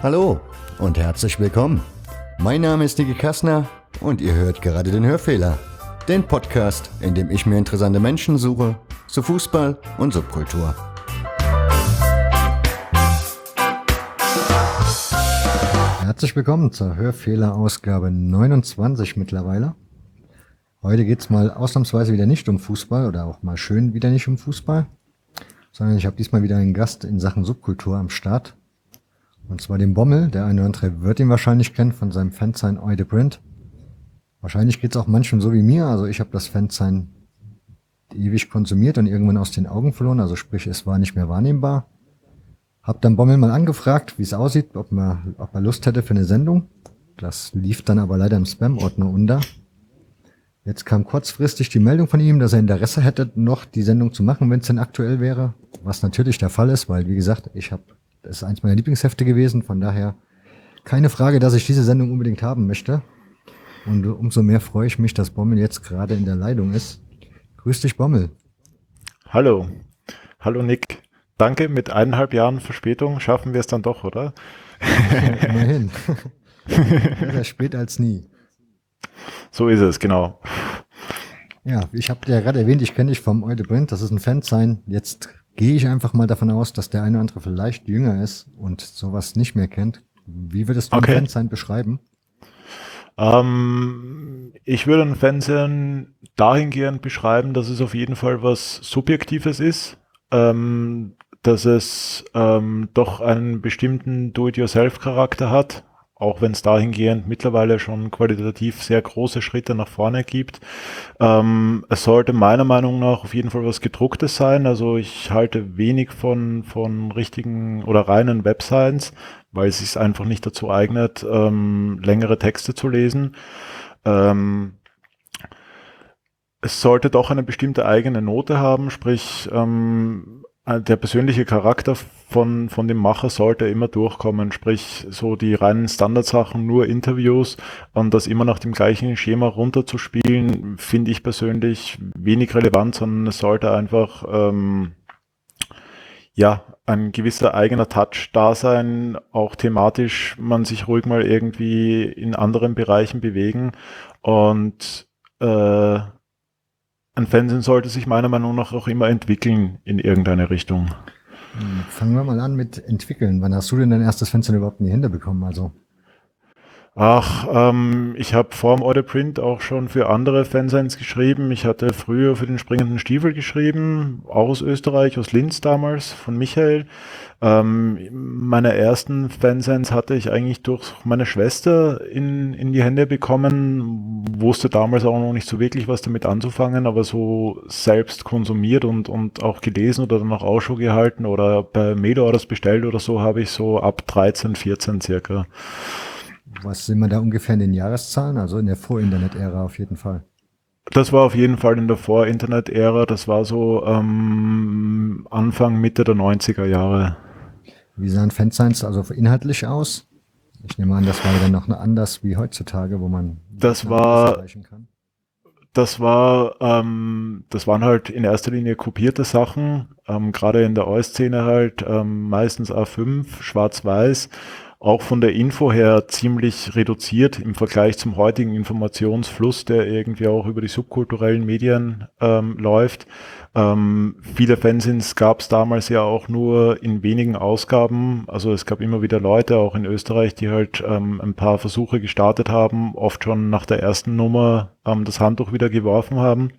Hallo und herzlich willkommen. Mein Name ist Niki Kassner und ihr hört gerade den Hörfehler, den Podcast, in dem ich mir interessante Menschen suche zu Fußball und Subkultur. Herzlich willkommen zur Hörfehler-Ausgabe 29 mittlerweile. Heute geht es mal ausnahmsweise wieder nicht um Fußball oder auch mal schön wieder nicht um Fußball, sondern ich habe diesmal wieder einen Gast in Sachen Subkultur am Start. Und zwar den Bommel. Der eine oder andere wird ihn wahrscheinlich kennen von seinem Fansign Oi the Print. Wahrscheinlich geht es auch manchen so wie mir. Also ich habe das Fansign ewig konsumiert und irgendwann aus den Augen verloren. Also sprich, es war nicht mehr wahrnehmbar. Hab dann Bommel mal angefragt, wie es aussieht, ob er Lust hätte für eine Sendung. Das lief dann aber leider im Spam-Ordner unter. Jetzt kam kurzfristig die Meldung von ihm, dass er Interesse hätte, noch die Sendung zu machen, wenn es denn aktuell wäre. Was natürlich der Fall ist, weil, wie gesagt, das ist eins meiner Lieblingshefte gewesen. Von daher keine Frage, dass ich diese Sendung unbedingt haben möchte. Und umso mehr freue ich mich, dass Bommel jetzt gerade in der Leitung ist. Grüß dich, Bommel. Hallo. Hallo, Nick. Danke, mit 1,5 Jahren Verspätung schaffen wir es dann doch, oder? Immerhin. Besser spät als nie. So ist es, genau. Ja, ich habe dir gerade erwähnt, ich kenne dich vom Oi the Print, das ist ein Fansign. Jetzt gehe ich einfach mal davon aus, dass der eine oder andere vielleicht jünger ist und sowas nicht mehr kennt. Wie würdest du ein Fansign beschreiben? Ich würde ein Fansign dahingehend beschreiben, dass es auf jeden Fall was Subjektives ist, dass es doch einen bestimmten Do-it-yourself-Charakter hat, auch wenn es dahingehend mittlerweile schon qualitativ sehr große Schritte nach vorne gibt. Es sollte meiner Meinung nach auf jeden Fall was Gedrucktes sein. Also ich halte wenig von richtigen oder reinen Websites, weil es sich einfach nicht dazu eignet, längere Texte zu lesen. Es sollte doch eine bestimmte eigene Note haben, sprich der persönliche Charakter von dem Macher sollte immer durchkommen, sprich so die reinen Standardsachen, nur Interviews und das immer nach dem gleichen Schema runterzuspielen, finde ich persönlich wenig relevant, sondern es sollte einfach ein gewisser eigener Touch da sein, auch thematisch man sich ruhig mal irgendwie in anderen Bereichen bewegen und ein Fanzine sollte sich meiner Meinung nach auch immer entwickeln in irgendeine Richtung. Fangen wir mal an mit entwickeln. Wann hast du denn dein erstes Fanzine überhaupt in die Hände bekommen? Also? Ich habe vor dem Oi the Print auch schon für andere Fanzines geschrieben. Ich hatte früher für den Springenden Stiefel geschrieben, auch aus Österreich, aus Linz damals, von Michael. Meine ersten Fanzines hatte ich eigentlich durch meine Schwester in die Hände bekommen, wusste damals auch noch nicht so wirklich was damit anzufangen, aber so selbst konsumiert und auch gelesen oder dann auch Ausschau gehalten oder bei Mail-Orders bestellt oder so habe ich so ab 13, 14 circa. Was sind wir da ungefähr in den Jahreszahlen? Also in der Vor-Internet-Ära auf jeden Fall. Das war auf jeden Fall in der Vor-Internet-Ära. Das war so Anfang, Mitte der 90er Jahre. Wie sahen Fansigns also inhaltlich aus? Ich nehme an, das war dann noch anders wie heutzutage, wo man das erreichen kann. Das waren halt in erster Linie kopierte Sachen, gerade in der Oi-Szene halt, meistens A5, schwarz-weiß. Auch von der Info her ziemlich reduziert im Vergleich zum heutigen Informationsfluss, der irgendwie auch über die subkulturellen Medien läuft. Viele Fanzines gab es damals ja auch nur in wenigen Ausgaben. Also es gab immer wieder Leute, auch in Österreich, die halt ein paar Versuche gestartet haben, oft schon nach der ersten Nummer das Handtuch wieder geworfen haben.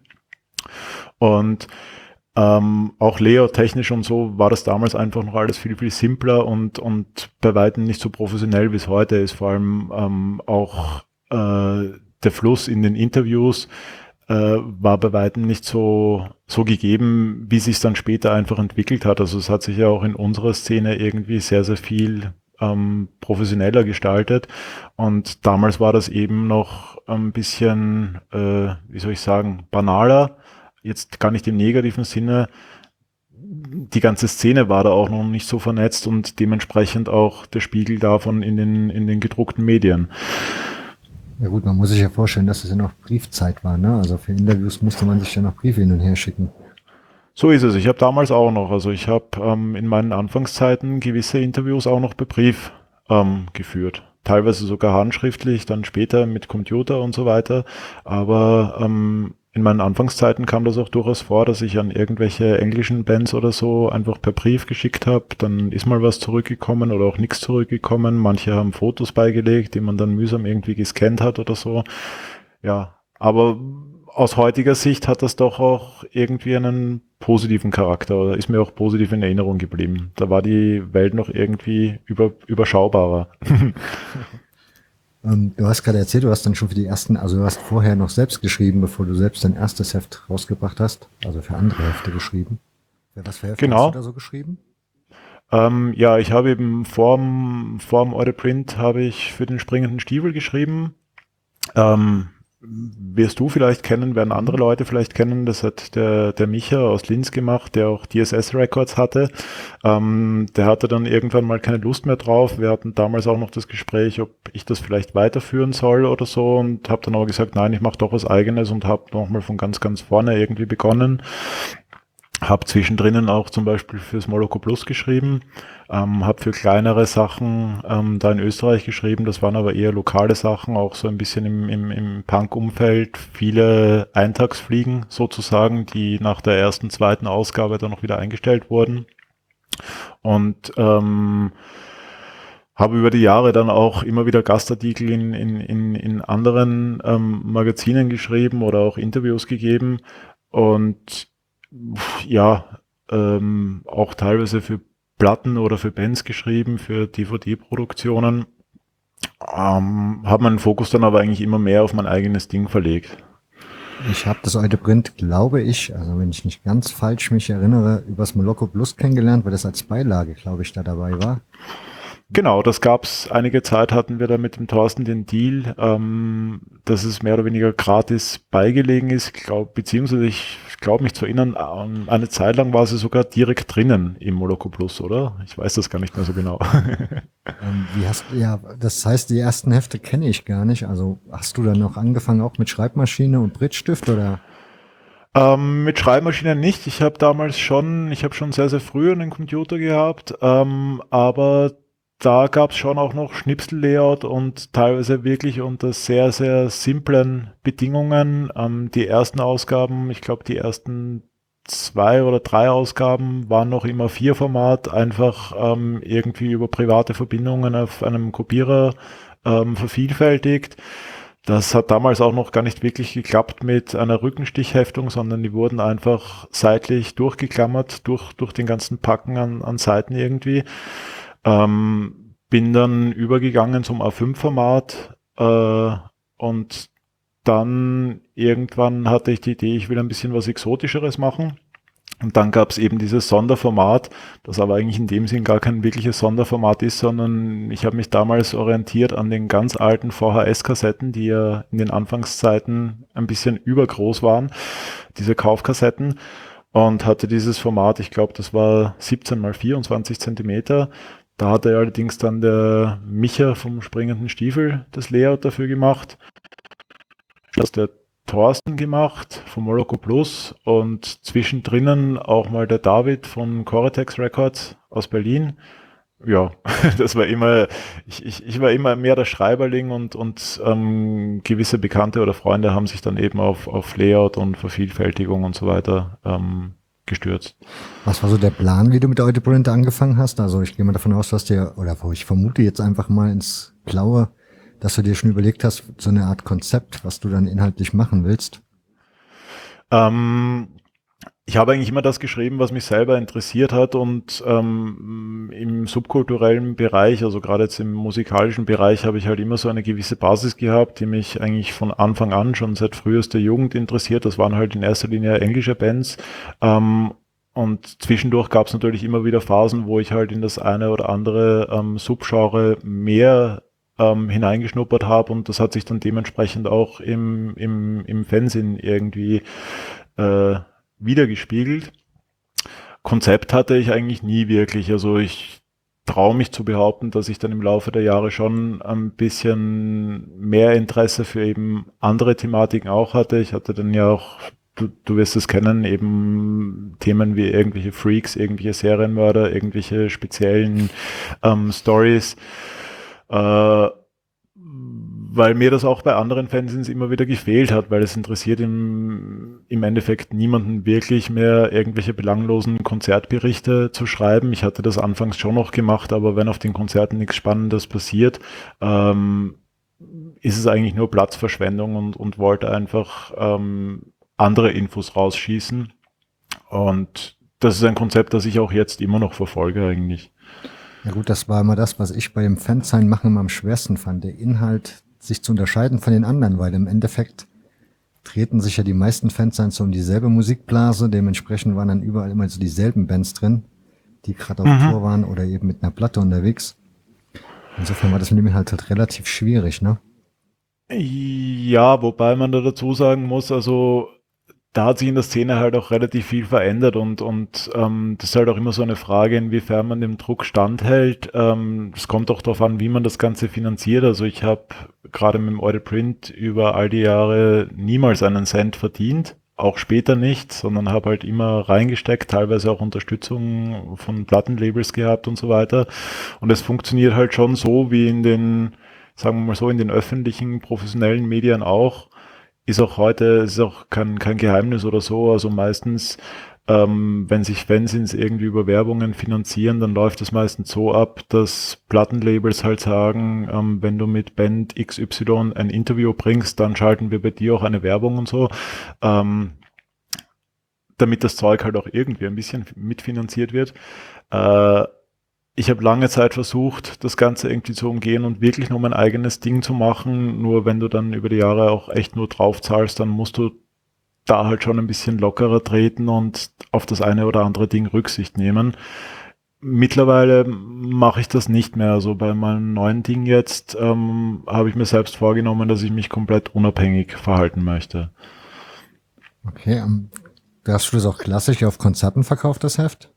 Und auch layout-technisch und so war das damals einfach noch alles viel, viel simpler und bei weitem nicht so professionell, wie es heute ist. Vor allem auch der Fluss in den Interviews war bei weitem nicht so gegeben, wie sich dann später einfach entwickelt hat. Also es hat sich ja auch in unserer Szene irgendwie sehr, sehr viel professioneller gestaltet und damals war das eben noch ein bisschen, banaler. Jetzt gar nicht im negativen Sinne, die ganze Szene war da auch noch nicht so vernetzt und dementsprechend auch der Spiegel davon in den gedruckten Medien. Ja gut, man muss sich ja vorstellen, dass es ja noch Briefzeit war, ne? Also für Interviews musste man sich ja noch Briefe hin und her schicken. So ist es. Ich habe damals auch noch, also ich habe in meinen Anfangszeiten gewisse Interviews auch noch per Brief geführt. Teilweise sogar handschriftlich, dann später mit Computer und so weiter. Aber in meinen Anfangszeiten kam das auch durchaus vor, dass ich an irgendwelche englischen Bands oder so einfach per Brief geschickt habe. Dann ist mal was zurückgekommen oder auch nichts zurückgekommen. Manche haben Fotos beigelegt, die man dann mühsam irgendwie gescannt hat oder so. Ja, aber aus heutiger Sicht hat das doch auch irgendwie einen positiven Charakter oder ist mir auch positiv in Erinnerung geblieben. Da war die Welt noch irgendwie überschaubarer. Du hast gerade erzählt, du hast dann schon für die ersten, also du hast vorher noch selbst geschrieben, bevor du selbst dein erstes Heft rausgebracht hast, also für andere Hefte geschrieben. Für was für Hefte hast du Genau. da so geschrieben? Ja, ich habe eben vorm Eure Print habe ich für den springenden Stiefel geschrieben. Wirst du vielleicht kennen, werden andere Mhm. Leute vielleicht kennen, das hat der Micha aus Linz gemacht, der auch DSS Records hatte. Der hatte dann irgendwann mal keine Lust mehr drauf. Wir hatten damals auch noch das Gespräch, ob ich das vielleicht weiterführen soll oder so und habe dann aber gesagt, nein, ich mache doch was Eigenes und habe nochmal von ganz, ganz vorne irgendwie begonnen. Habe zwischendrin auch zum Beispiel fürs Moloko Plus geschrieben, habe für kleinere Sachen da in Österreich geschrieben, das waren aber eher lokale Sachen, auch so ein bisschen im Punk-Umfeld, viele Eintagsfliegen sozusagen, die nach der ersten, zweiten Ausgabe dann noch wieder eingestellt wurden. Und habe über die Jahre dann auch immer wieder Gastartikel in anderen Magazinen geschrieben oder auch Interviews gegeben. Und ja, auch teilweise für Platten oder für Bands geschrieben, für DVD-Produktionen. Habe meinen Fokus dann aber eigentlich immer mehr auf mein eigenes Ding verlegt. Ich habe das Eute Print, glaube ich, also wenn ich nicht ganz falsch mich erinnere, übers Moloko Plus kennengelernt, weil das als Beilage, glaube ich, da dabei war. Genau, das gab's einige Zeit, hatten wir da mit dem Thorsten den Deal, dass es mehr oder weniger gratis beigelegen ist. Beziehungsweise ich glaube mich zu erinnern, eine Zeit lang war sie sogar direkt drinnen im Moloko Plus, oder? Ich weiß das gar nicht mehr so genau. Ja, das heißt, die ersten Hefte kenne ich gar nicht. Also hast du dann noch angefangen auch mit Schreibmaschine und Brittstift oder? Mit Schreibmaschinen nicht. Ich habe schon sehr, sehr früh einen Computer gehabt, aber da gab es schon auch noch Schnipsel-Layout und teilweise wirklich unter sehr, sehr simplen Bedingungen. Die ersten Ausgaben, ich glaube die ersten 2 oder 3 Ausgaben waren noch immer 4-Format, einfach irgendwie über private Verbindungen auf einem Kopierer vervielfältigt. Das hat damals auch noch gar nicht wirklich geklappt mit einer Rückenstichheftung, sondern die wurden einfach seitlich durchgeklammert durch den ganzen Packen an Seiten irgendwie. Bin dann übergegangen zum A5-Format und dann irgendwann hatte ich die Idee, ich will ein bisschen was Exotischeres machen. Und dann gab es eben dieses Sonderformat, das aber eigentlich in dem Sinn gar kein wirkliches Sonderformat ist, sondern ich habe mich damals orientiert an den ganz alten VHS-Kassetten, die ja in den Anfangszeiten ein bisschen übergroß waren, diese Kaufkassetten, und hatte dieses Format, ich glaube, das war 17 mal 24 Zentimeter. Da hatte allerdings dann der Micha vom springenden Stiefel das Layout dafür gemacht. Das der Thorsten gemacht vom Moloko Plus und zwischendrin auch mal der David von Coretex Records aus Berlin. Ja, das war immer, ich war immer mehr der Schreiberling und gewisse Bekannte oder Freunde haben sich dann eben auf Layout und Vervielfältigung und so weiter gestürzt. Was war so der Plan, wie du mit Eute Print angefangen hast? Also ich gehe mal davon aus, dass dir, oder ich vermute jetzt einfach mal ins Blaue, dass du dir schon überlegt hast, so eine Art Konzept, was du dann inhaltlich machen willst. Ähm, Ich habe eigentlich immer das geschrieben, was mich selber interessiert hat und im subkulturellen Bereich, also gerade jetzt im musikalischen Bereich, habe ich halt immer so eine gewisse Basis gehabt, die mich eigentlich von Anfang an schon seit frühester Jugend interessiert. Das waren halt in erster Linie englische Bands. Und zwischendurch gab es natürlich immer wieder Phasen, wo ich halt in das eine oder andere Subgenre mehr hineingeschnuppert habe und das hat sich dann dementsprechend auch im Fernsehen irgendwie äh, wiedergespiegelt. Konzept hatte ich eigentlich nie wirklich. Also ich traue mich zu behaupten, dass ich dann im Laufe der Jahre schon ein bisschen mehr Interesse für eben andere Thematiken auch hatte. Ich hatte dann ja auch, du wirst es kennen, eben Themen wie irgendwelche Freaks, irgendwelche Serienmörder, irgendwelche speziellen Stories. Äh, Weil mir das auch bei anderen Fanzines immer wieder gefehlt hat, weil es interessiert im Endeffekt niemanden wirklich mehr, irgendwelche belanglosen Konzertberichte zu schreiben. Ich hatte das anfangs schon noch gemacht, aber wenn auf den Konzerten nichts Spannendes passiert, ist es eigentlich nur Platzverschwendung und wollte einfach andere Infos rausschießen. Und das ist ein Konzept, das ich auch jetzt immer noch verfolge eigentlich. Ja gut, das war immer das, was ich bei dem Fansign machen immer am schwersten fand. Der Inhalt sich zu unterscheiden von den anderen, weil im Endeffekt treten sich ja die meisten Fansigns so um dieselbe Musikblase. Dementsprechend waren dann überall immer so dieselben Bands drin, die gerade auf Tour waren oder eben mit einer Platte unterwegs. Insofern war das mit dem Inhalt halt relativ schwierig, ne? Ja, wobei man da dazu sagen muss, also da hat sich in der Szene halt auch relativ viel verändert und das ist halt auch immer so eine Frage, inwiefern man dem Druck standhält. Es kommt auch darauf an, wie man das Ganze finanziert. Also ich habe gerade mit dem Audit Print über all die Jahre niemals einen Cent verdient, auch später nicht, sondern habe halt immer reingesteckt, teilweise auch Unterstützung von Plattenlabels gehabt und so weiter. Und es funktioniert halt schon so wie in den, sagen wir mal so, in den öffentlichen, professionellen Medien auch. Ist auch heute, ist auch kein Geheimnis oder so. Also meistens, wenn sich Fanzines irgendwie über Werbungen finanzieren, dann läuft es meistens so ab, dass Plattenlabels halt sagen, wenn du mit Band XY ein Interview bringst, dann schalten wir bei dir auch eine Werbung und so. Damit das Zeug halt auch irgendwie ein bisschen mitfinanziert wird. Ich habe lange Zeit versucht, das Ganze irgendwie zu umgehen und wirklich nur mein eigenes Ding zu machen. Nur wenn du dann über die Jahre auch echt nur drauf zahlst, dann musst du da halt schon ein bisschen lockerer treten und auf das eine oder andere Ding Rücksicht nehmen. Mittlerweile mache ich das nicht mehr. Also bei meinem neuen Ding jetzt habe ich mir selbst vorgenommen, dass ich mich komplett unabhängig verhalten möchte. Okay, hast du das auch klassisch auf Konzerten verkauft, das Heft?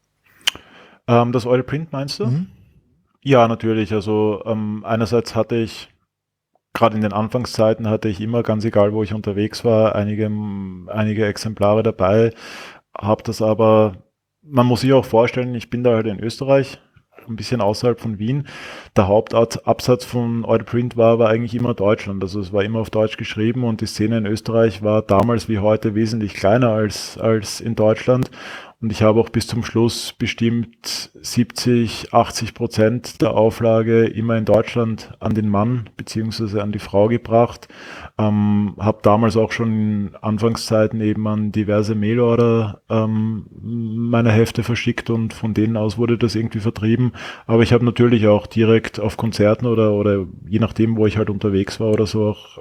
Das Oil Print meinst du? Ja, natürlich. Also einerseits hatte ich, gerade in den Anfangszeiten hatte ich immer, ganz egal wo ich unterwegs war, einige Exemplare dabei. Habe das aber, man muss sich auch vorstellen, ich bin da halt in Österreich, ein bisschen außerhalb von Wien. Der Hauptabsatz von Oil Print war eigentlich immer Deutschland. Also es war immer auf Deutsch geschrieben und die Szene in Österreich war damals wie heute wesentlich kleiner als in Deutschland. Und ich habe auch bis zum Schluss bestimmt 70-80% der Auflage immer in Deutschland an den Mann beziehungsweise an die Frau gebracht. Habe damals auch schon in Anfangszeiten eben an diverse Mailorder meine Hefte verschickt und von denen aus wurde das irgendwie vertrieben. Aber ich habe natürlich auch direkt auf Konzerten oder je nachdem, wo ich halt unterwegs war oder so, auch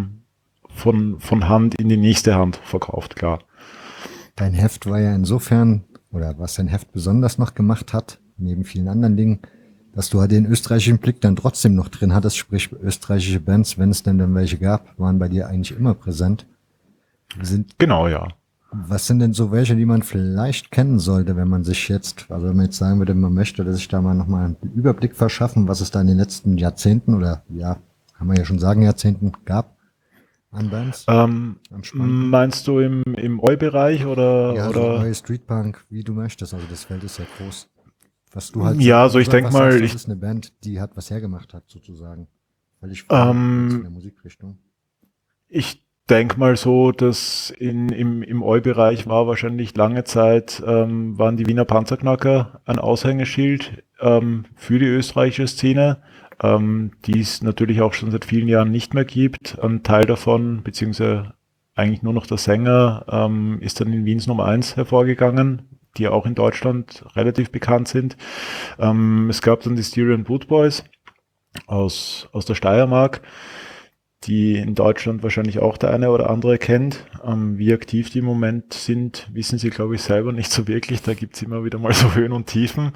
von Hand in die nächste Hand verkauft, klar. Dein Heft war ja insofern, oder was dein Heft besonders noch gemacht hat, neben vielen anderen Dingen, dass du halt den österreichischen Blick dann trotzdem noch drin hattest, sprich österreichische Bands, wenn es denn dann welche gab, waren bei dir eigentlich immer präsent. Genau, ja. Was sind denn so welche, die man vielleicht kennen sollte, wenn man sich jetzt, also wenn man jetzt sagen würde, man möchte, dass sich da mal nochmal einen Überblick verschaffen, was es da in den letzten Jahrzehnten oder ja, kann man ja schon sagen, Jahrzehnten gab an Bands? Meinst du im Oi-Bereich oder? Ja, oder? so Oi, Streetpunk, wie du möchtest. Also das Feld ist ja groß. Was du halt ja, also ich denke mal, sagst, das ist eine Band, die hat was hergemacht hat, sozusagen. Völlig in der Musikrichtung. Ich denke mal so, dass im Oi-Bereich war wahrscheinlich lange Zeit, waren die Wiener Panzerknacker ein Aushängeschild für die österreichische Szene, die es natürlich auch schon seit vielen Jahren nicht mehr gibt. Ein Teil davon, beziehungsweise eigentlich nur noch der Sänger, ist dann in Wiens Nummer 1 hervorgegangen, die auch in Deutschland relativ bekannt sind. Es gab dann die Styrian Boot Boys aus der Steiermark, die in Deutschland wahrscheinlich auch der eine oder andere kennt. Wie aktiv die im Moment sind, wissen sie, glaube ich, selber nicht so wirklich. Da gibt's immer wieder mal so Höhen und Tiefen.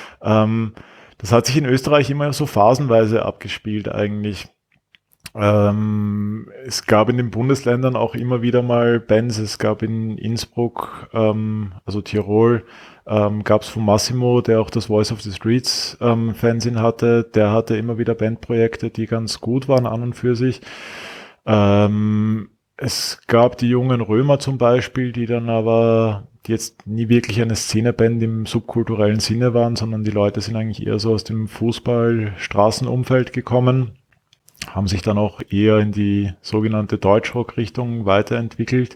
Das hat sich in Österreich immer so phasenweise abgespielt eigentlich. Es gab in den Bundesländern auch immer wieder mal Bands. Es gab in Innsbruck, also Tirol, gab es von Massimo, der auch das Voice of the Streets Fanzine hatte. Der hatte immer wieder Bandprojekte, die ganz gut waren an und für sich. Es gab die jungen Römer zum Beispiel, die dann aber die jetzt nie wirklich eine Szeneband im subkulturellen Sinne waren, sondern die Leute sind eigentlich eher so aus dem Fußball-Straßenumfeld gekommen, haben sich dann auch eher in die sogenannte Deutschrock-Richtung weiterentwickelt.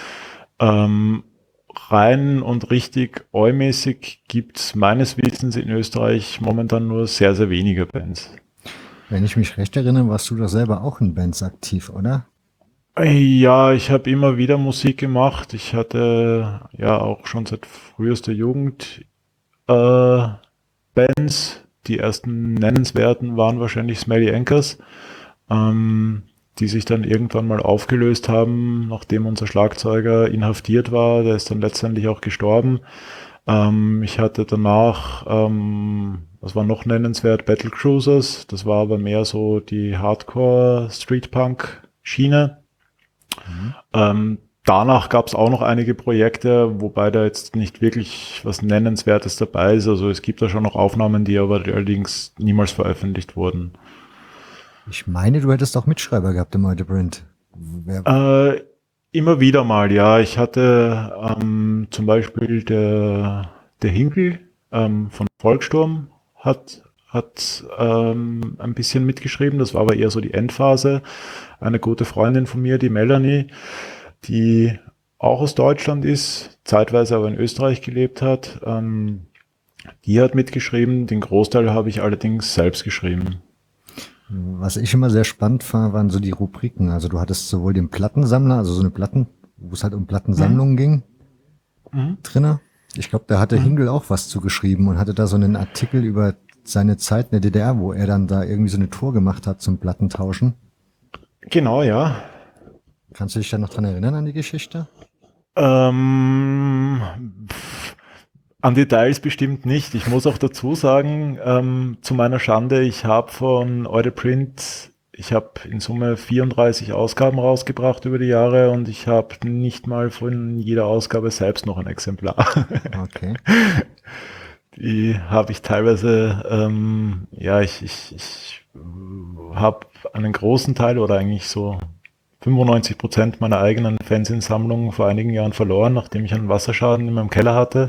Rein und richtig Oi-mäßig gibt es meines Wissens in Österreich momentan nur sehr, sehr wenige Bands. Wenn ich mich recht erinnere, warst du doch selber auch in Bands aktiv, oder? Ja, ich habe immer wieder Musik gemacht. Ich hatte ja auch schon seit frühester Jugend Bands. Die ersten nennenswerten waren wahrscheinlich Smelly Anchors, die sich dann irgendwann mal aufgelöst haben, nachdem unser Schlagzeuger inhaftiert war. Der ist dann letztendlich auch gestorben. Ich hatte danach, was war noch nennenswert, Battle Cruisers. Das war aber mehr so die Hardcore Street Punk Schiene. Danach gab es auch noch einige Projekte, wobei da jetzt nicht wirklich was Nennenswertes dabei ist. Also es gibt da schon noch Aufnahmen, die aber allerdings niemals veröffentlicht wurden. Ich meine, du hättest auch Mitschreiber gehabt im Heute-Print. Immer wieder mal, ja. Ich hatte zum Beispiel der Hinkel von Volkssturm hat ein bisschen mitgeschrieben. Das war aber eher so die Endphase. Eine gute Freundin von mir, die Melanie, die auch aus Deutschland ist, zeitweise aber in Österreich gelebt hat, die hat mitgeschrieben. Den Großteil habe ich allerdings selbst geschrieben. Was ich immer sehr spannend fand, waren so die Rubriken. Also du hattest sowohl den Plattensammler, also so eine Platten, wo es halt um Plattensammlungen ging, drinne. Ich glaube, da hatte Hingel auch was zugeschrieben und hatte da so einen Artikel über seine Zeit in der DDR, wo er dann da irgendwie so eine Tour gemacht hat zum Plattentauschen. Genau, ja. Kannst du dich da noch dran erinnern an die Geschichte? An Details bestimmt nicht. Ich muss auch dazu sagen, zu meiner Schande, ich habe von Eureprint, ich habe in Summe 34 Ausgaben rausgebracht über die Jahre und ich habe nicht mal von jeder Ausgabe selbst noch ein Exemplar. Okay. Die habe ich teilweise, ich habe einen großen Teil oder eigentlich so 95% meiner eigenen Fanzine-Sammlung vor einigen Jahren verloren, nachdem ich einen Wasserschaden in meinem Keller hatte.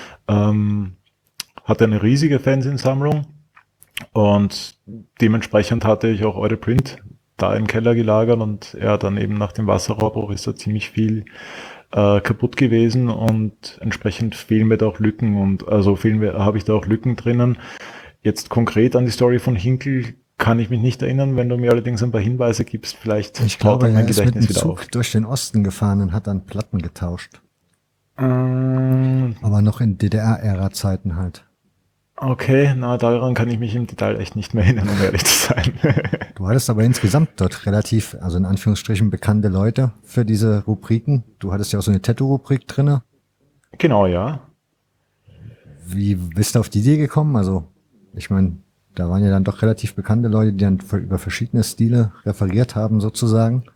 Hatte eine riesige Fanzine-Sammlung und dementsprechend hatte ich auch Eureprint da im Keller gelagert und ja, dann eben nach dem Wasserrohrbruch ist da ziemlich viel kaputt gewesen und entsprechend fehlen mir da auch Lücken und also habe ich da auch Lücken drinnen. Jetzt konkret an die Story von Hinkel kann ich mich nicht erinnern. Wenn du mir allerdings ein paar Hinweise gibst, vielleicht Ich glaube, mein er ist mit Gedächtnis dem wieder Zug auf. durch den Osten gefahren und hat dann Platten getauscht. Aber noch in DDR-Ära-Zeiten halt. Okay, na, daran kann ich mich im Detail echt nicht mehr erinnern, um ehrlich zu sein. Du hattest aber insgesamt dort relativ, also in Anführungsstrichen, bekannte Leute für diese Rubriken. Du hattest ja auch so eine Tattoo-Rubrik drinne. Genau, ja. Wie bist du auf die Idee gekommen? Also, ich meine, da waren ja dann doch relativ bekannte Leute, die dann über verschiedene Stile referiert haben, sozusagen.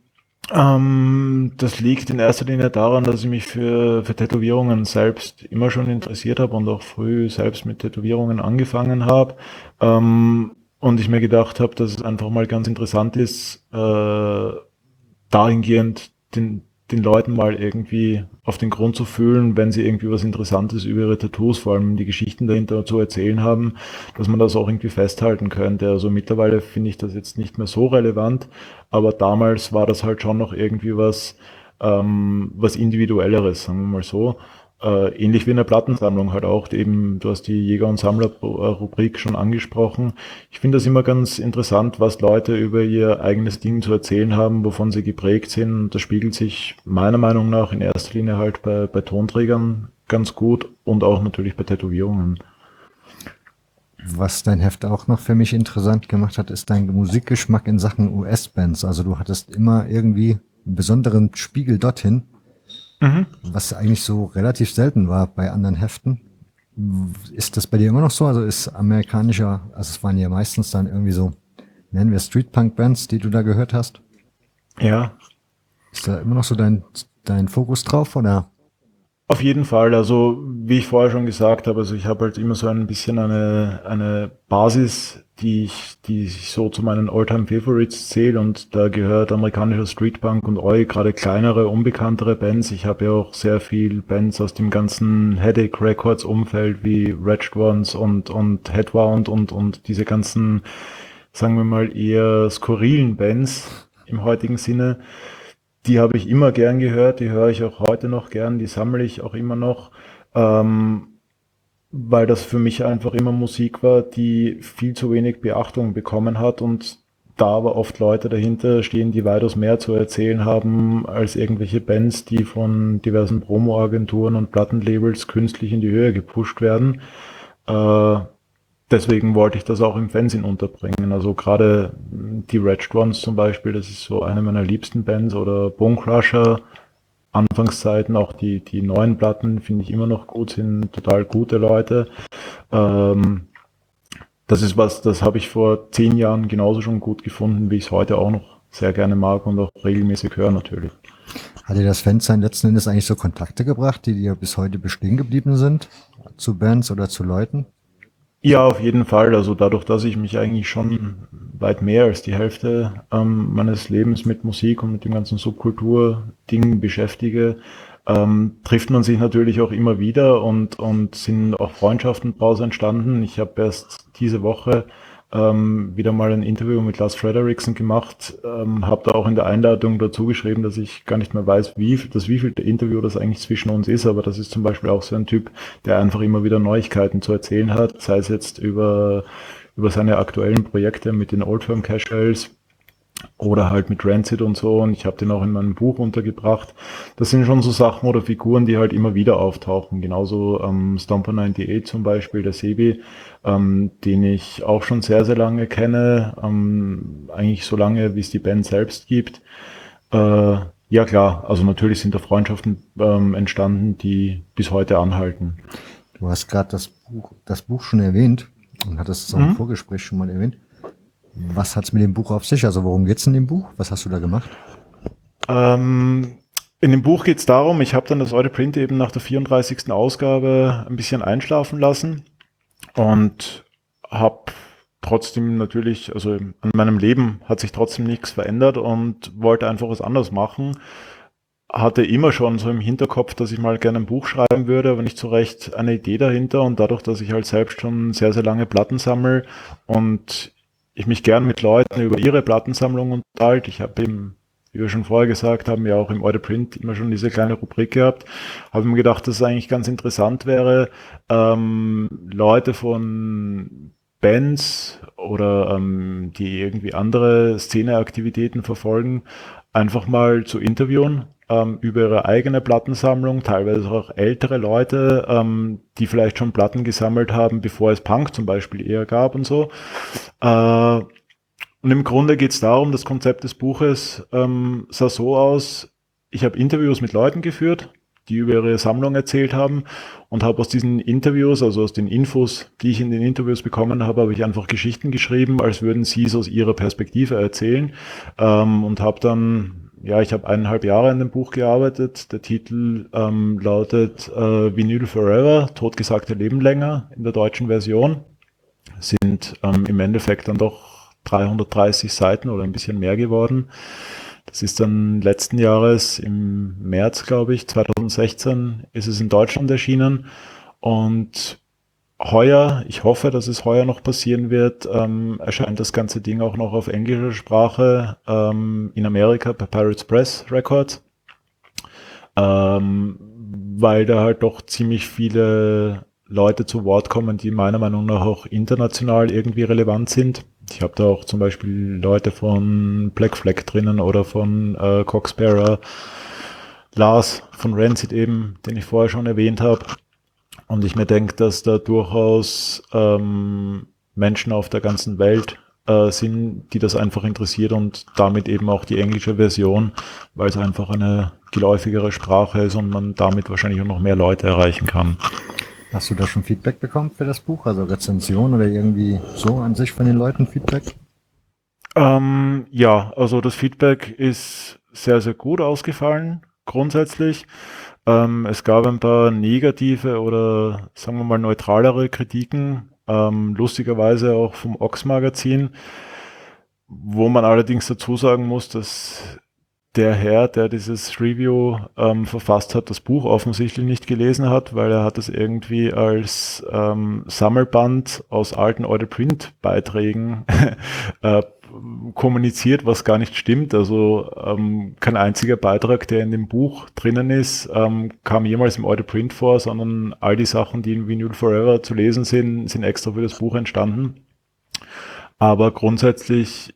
Das liegt in erster Linie daran, dass ich mich für Tätowierungen selbst immer schon interessiert habe und auch früh selbst mit Tätowierungen angefangen habe. Und ich mir gedacht habe, dass es einfach mal ganz interessant ist, dahingehend den Leuten mal irgendwie auf den Grund zu fühlen, wenn sie irgendwie was Interessantes über ihre Tattoos, vor allem die Geschichten dahinter zu erzählen haben, dass man das auch irgendwie festhalten könnte. Also mittlerweile finde ich das jetzt nicht mehr so relevant, aber damals war das halt schon noch irgendwie was Individuelleres, sagen wir mal so. Ähnlich wie in der Plattensammlung halt auch, eben, du hast die Jäger- und Sammler-Rubrik schon angesprochen. Ich finde das immer ganz interessant, was Leute über ihr eigenes Ding zu erzählen haben, wovon sie geprägt sind. Und das spiegelt sich meiner Meinung nach in erster Linie halt bei Tonträgern ganz gut und auch natürlich bei Tätowierungen. Was dein Heft auch noch für mich interessant gemacht hat, ist dein Musikgeschmack in Sachen US-Bands. Also du hattest immer irgendwie einen besonderen Spiegel dorthin. Was eigentlich so relativ selten war bei anderen Heften. Ist das bei dir immer noch so? Also ist amerikanischer, also es waren ja meistens dann irgendwie so, nennen wir Street-Punk-Bands, die du da gehört hast? Ja. Ist da immer noch so dein Fokus drauf, oder? Auf jeden Fall, also wie ich vorher schon gesagt habe, also ich habe halt immer so ein bisschen eine Basis, die ich so zu meinen All-Time Favorites zähle, und da gehört amerikanischer Streetpunk und Oi, gerade kleinere, unbekanntere Bands. Ich habe ja auch sehr viel Bands aus dem ganzen Headache Records Umfeld wie Wretched Ones und Headwound und diese ganzen, sagen wir mal, eher skurrilen Bands im heutigen Sinne. Die habe ich immer gern gehört, die höre ich auch heute noch gern, die sammle ich auch immer noch, ähm, weil das für mich einfach immer Musik war, die viel zu wenig Beachtung bekommen hat, und da aber oft Leute dahinter stehen, die weitaus mehr zu erzählen haben als irgendwelche Bands, die von diversen Promo-Agenturen und Plattenlabels künstlich in die Höhe gepusht werden. Äh, Deswegen wollte ich das auch im Fernsehen unterbringen. Also gerade die Wretched Ones zum Beispiel, das ist so eine meiner liebsten Bands, oder Bone Crusher, Anfangszeiten, auch die neuen Platten finde ich immer noch gut, sind total gute Leute. Ähm, Das ist was, das habe ich vor 10 Jahren genauso schon gut gefunden, wie ich es heute auch noch sehr gerne mag und auch regelmäßig höre natürlich. Hat dir das Fansein letzten Endes eigentlich so Kontakte gebracht, die dir bis heute bestehen geblieben sind? Zu Bands oder zu Leuten? Ja, auf jeden Fall. Also dadurch, dass ich mich eigentlich schon weit mehr als die Hälfte meines Lebens mit Musik und mit dem ganzen Subkultur-Ding beschäftige, trifft man sich natürlich auch immer wieder, und sind auch Freundschaften daraus entstanden. Ich habe erst diese Woche wieder mal ein Interview mit Lars Frederiksen gemacht, habe da auch in der Einladung dazu geschrieben, dass ich gar nicht mehr weiß, wievielte Interview das eigentlich zwischen uns ist, aber das ist zum Beispiel auch so ein Typ, der einfach immer wieder Neuigkeiten zu erzählen hat, sei es jetzt über seine aktuellen Projekte mit den Old Firm Casuals oder halt mit Rancid und so, und ich habe den auch in meinem Buch untergebracht. Das sind schon so Sachen oder Figuren, die halt immer wieder auftauchen. Genauso Stomper 98 zum Beispiel, der Sebi, den ich auch schon sehr, sehr lange kenne, eigentlich so lange, wie es die Band selbst gibt. Ja klar, also natürlich sind da Freundschaften entstanden, die bis heute anhalten. Du hast gerade das Buch schon erwähnt und hattest es auch im Vorgespräch schon mal erwähnt. Was hat's mit dem Buch auf sich? Also worum geht's in dem Buch? Was hast du da gemacht? In dem Buch geht es darum, ich habe dann das Audit Print eben nach der 34. Ausgabe ein bisschen einschlafen lassen und habe trotzdem natürlich, also an meinem Leben hat sich trotzdem nichts verändert und wollte einfach was anderes machen. Hatte immer schon so im Hinterkopf, dass ich mal gerne ein Buch schreiben würde, aber nicht so recht eine Idee dahinter, und dadurch, dass ich halt selbst schon sehr, sehr lange Platten sammle und ich mich gern mit Leuten über ihre Plattensammlung unterhalte. Ich habe eben, wie wir schon vorher gesagt haben, ja auch im Order Print immer schon diese kleine Rubrik gehabt. Habe mir gedacht, dass es eigentlich ganz interessant wäre, Leute von Bands oder die irgendwie andere Szeneaktivitäten verfolgen, einfach mal zu interviewen über ihre eigene Plattensammlung, teilweise auch ältere Leute, die vielleicht schon Platten gesammelt haben, bevor es Punk zum Beispiel eher gab und so. Und im Grunde geht es darum, das Konzept des Buches sah so aus: Ich habe Interviews mit Leuten geführt, die über ihre Sammlung erzählt haben, und habe aus diesen Interviews, also aus den Infos, die ich in den Interviews bekommen habe, habe ich einfach Geschichten geschrieben, als würden sie es aus ihrer Perspektive erzählen, und habe dann, ja, ich habe 1,5 Jahre an dem Buch gearbeitet. Der Titel lautet Vinyl Forever, totgesagte Leben länger in der deutschen Version. Sind im Endeffekt dann doch 330 Seiten oder ein bisschen mehr geworden. Das ist dann letzten Jahres im März, glaube ich, 2016, ist es in Deutschland erschienen. Und heuer, ich hoffe, dass es heuer noch passieren wird, erscheint das ganze Ding auch noch auf englischer Sprache in Amerika bei Pirates Press Records, weil da halt doch ziemlich viele Leute zu Wort kommen, die meiner Meinung nach auch international irgendwie relevant sind. Ich habe da auch zum Beispiel Leute von Black Flag drinnen oder von Coxbearer, Lars von Rancid eben, den ich vorher schon erwähnt habe. Und ich mir denke, dass da durchaus Menschen auf der ganzen Welt sind, die das einfach interessiert, und damit eben auch die englische Version, weil es einfach eine geläufigere Sprache ist und man damit wahrscheinlich auch noch mehr Leute erreichen kann. Hast du da schon Feedback bekommen für das Buch? Also Rezension oder irgendwie so an sich von den Leuten Feedback? Ja, also das Feedback ist sehr, sehr gut ausgefallen, grundsätzlich. Es gab ein paar negative oder sagen wir mal neutralere Kritiken, lustigerweise auch vom Ox-Magazin, wo man allerdings dazu sagen muss, dass der Herr, der dieses Review verfasst hat, das Buch offensichtlich nicht gelesen hat, weil er hat es irgendwie als Sammelband aus alten Audioprint-Beiträgen äh, kommuniziert, was gar nicht stimmt. Also kein einziger Beitrag, der in dem Buch drinnen ist, kam jemals im Audioprint vor, sondern all die Sachen, die in Vinyl Forever zu lesen sind, sind extra für das Buch entstanden. Aber grundsätzlich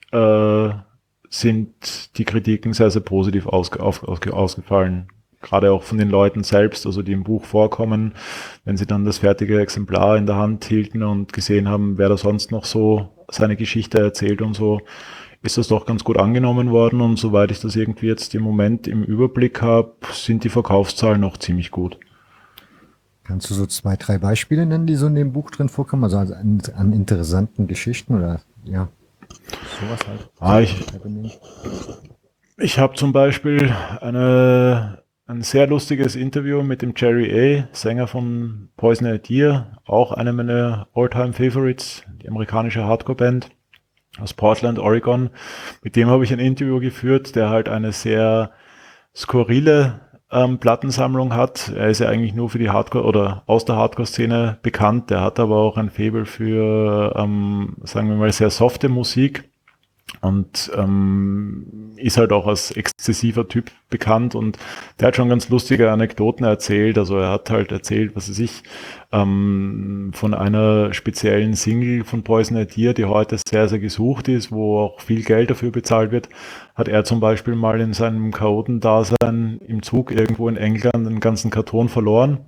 sind die Kritiken sehr, sehr positiv ausgefallen. Gerade auch von den Leuten selbst, also die im Buch vorkommen, wenn sie dann das fertige Exemplar in der Hand hielten und gesehen haben, wer da sonst noch so seine Geschichte erzählt und so, ist das doch ganz gut angenommen worden. Und soweit ich das irgendwie jetzt im Moment im Überblick habe, sind die Verkaufszahlen noch ziemlich gut. Kannst du so 2, 3 Beispiele nennen, die so in dem Buch drin vorkommen? Also an interessanten Geschichten oder ja, sowas halt. Ich habe zum Beispiel ein sehr lustiges Interview mit dem Jerry A., Sänger von Poison Idea, auch eine meiner All-Time-Favorites, die amerikanische Hardcore-Band aus Portland, Oregon. Mit dem habe ich ein Interview geführt, der halt eine sehr skurrile Plattensammlung hat. Er ist ja eigentlich nur für die Hardcore- oder aus der Hardcore-Szene bekannt. Der hat aber auch ein Faible für, sagen wir mal, sehr softe Musik. Und ist halt auch als exzessiver Typ bekannt und der hat schon ganz lustige Anekdoten erzählt. Also er hat halt erzählt, was weiß ich, von einer speziellen Single von Poison Idea, die heute sehr, sehr gesucht ist, wo auch viel Geld dafür bezahlt wird, hat er zum Beispiel mal in seinem Chaotendasein im Zug irgendwo in England einen ganzen Karton verloren.